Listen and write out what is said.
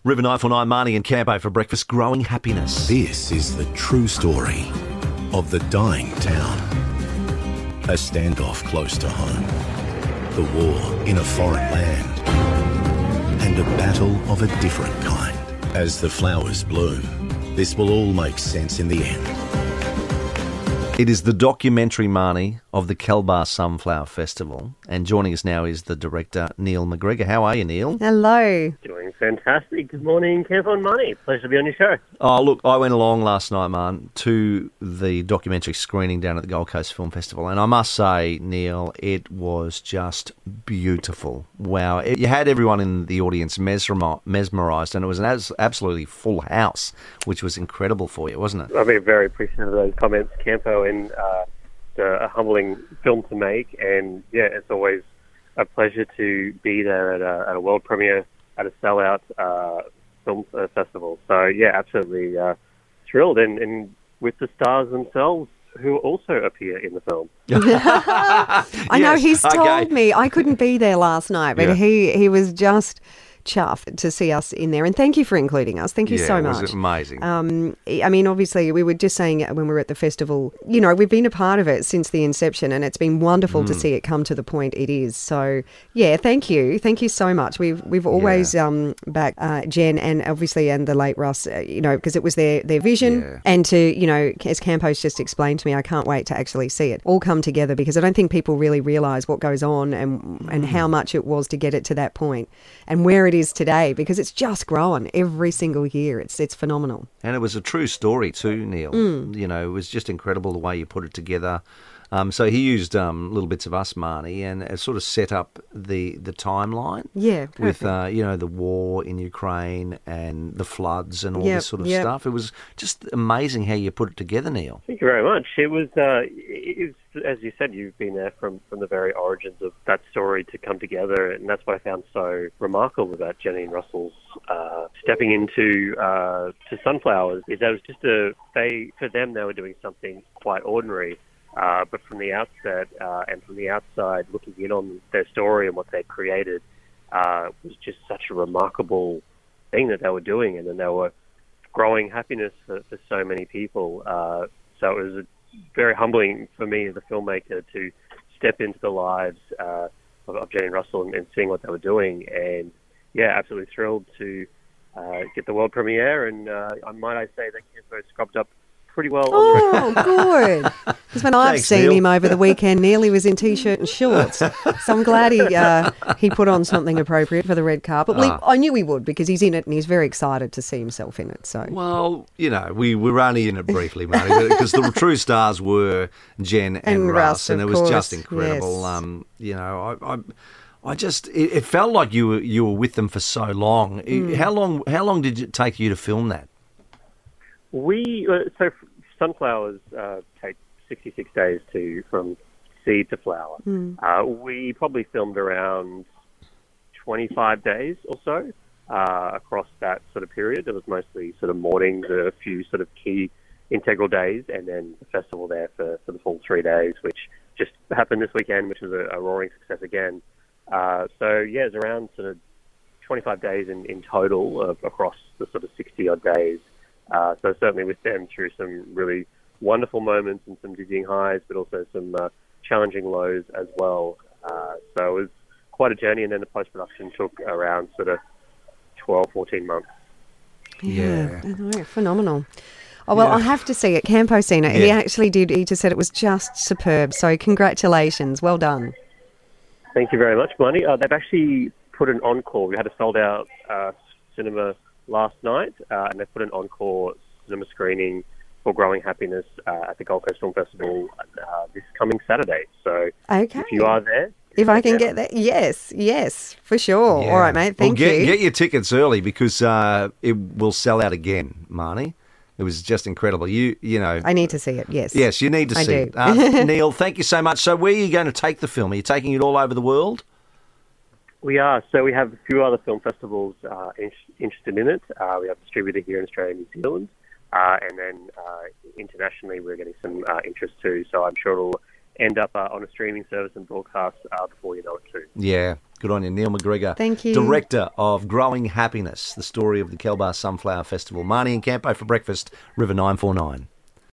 River 949, Marnie and Campo for breakfast. Growing happiness. This is the true story of the dying town. A standoff close to home. The war in a foreign land. And a battle of a different kind. As the flowers bloom, this will all make sense in the end. It is the documentary, Marnie, of the Kelbar Sunflower Festival. And joining us now is the director, Neil McGregor. How are you, Neil? Hello. Doing fantastic. Good morning, Campo and Marnie. Pleasure to be on your show. Oh, look, I went along last night, man, to the documentary screening down at the Gold Coast Film Festival. And I must say, Neil, it was just beautiful. Wow. You had everyone in the audience mesmerised, and it was an absolutely full house, which was incredible for you, wasn't it? I've been very appreciative of those comments, Campo, and a humbling film to make. And, yeah, it's always a pleasure to be there at a world premiere at a sellout film festival. So, yeah, absolutely thrilled. And with the stars themselves, who also appear in the film. I know, he's told me. I couldn't be there last night, but he was just chuffed to see us in there. And thank you for including us. Thank you so much. It was amazing. I mean, obviously, we were just saying when we were at the festival, you know, we've been a part of it since the inception, and it's been wonderful to see it come to the point it is. So, yeah, thank you. Thank you so much. We've always backed Jen and obviously and the late Russ, you know, because it was their vision. Yeah. And to, you know, as Campo's just explained to me, I can't wait to actually see it all come together, because I don't think people really realise what goes on and how much it was to get it to that point and where it is today, because it's just growing every single year. It's phenomenal. And it was a true story too, Neil. You know, it was just incredible the way you put it together. So he used little bits of us, Marnie, and it sort of set up the timeline. Yeah, with perfect. you know, the war in Ukraine and the floods and all this sort of stuff. It was just amazing how you put it together, Neil. Thank you very much. It was as you said, you've been there from the very origins of that story to come together, and that's what I found so remarkable about Jenny and Russell's stepping into to Sunflowers, is that it was just for them they were doing something quite ordinary. But from the outset and from the outside, looking in on their story and what they'd created, was just such a remarkable thing that they were doing, and then they were growing happiness for so many people. So it was very humbling for me as a filmmaker to step into the lives of Jenny and Russell and seeing what they were doing. And, yeah, absolutely thrilled to get the world premiere. And might I say that Campo scrubbed up pretty well. Oh, good. Because when I've seen him over the weekend, Neil, he was in T-shirt and shorts. So I'm glad he put on something appropriate for the red carpet. Well, I knew he would, because he's in it and he's very excited to see himself in it. So, well, you know, we were only in it briefly, Marty, because the true stars were Jen and Russ, and it was just incredible. Yes. You know, I just it felt like you were with them for so long. How long did it take you to film that? So Sunflowers take 66 days from seed to flower. We probably filmed around 25 days or so across that sort of period. There was mostly sort of mornings, a few sort of key integral days, and then the festival there for the full 3 days, which just happened this weekend, which was a roaring success again. So, yeah, it's around sort of 25 days in total across the sort of 60-odd days. So certainly with them through some really wonderful moments and some dizzying highs, but also some challenging lows as well. So it was quite a journey, and then the post-production took around sort of 12, 14 months. Yeah. Phenomenal. Oh, well, I have to see it. Campo seen it. Yeah. He actually did. He just said it was just superb. So congratulations. Well done. Thank you very much, Marnie. They've actually put an encore. We had a sold-out cinema last night, and they put an encore cinema screening for Growing Happiness at the Gold Coast Film Festival this coming Saturday. So if you are there... If I can get that, yes, for sure. Yeah. All right, mate, thank you. Get your tickets early, because it will sell out again, Marnie. It was just incredible. You know... I need to see it, yes. Yes, you need to see it. Neil, thank you so much. So where are you going to take the film? Are you taking it all over the world? We are. So we have a few other film festivals interested in it. We have a distributor here in Australia and New Zealand. And then internationally we're getting some interest too. So I'm sure it'll end up on a streaming service and broadcast before you know it too. Yeah, good on you. Neil McGregor. Thank you. Director of Growing Happiness, the story of the Kelbar Sunflower Festival. Marnie and Campo for breakfast, River 949.